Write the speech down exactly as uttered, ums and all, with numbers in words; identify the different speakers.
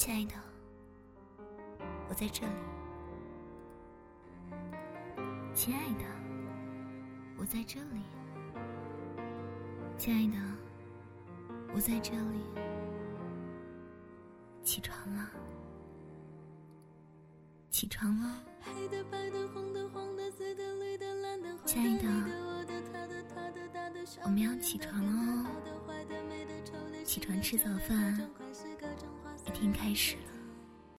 Speaker 1: 亲爱的，我在这里。亲爱的，我在这里。亲爱的，我在这里。起床了，起床了。亲爱的，我们要起床了哦。起床吃早饭，一天开始了。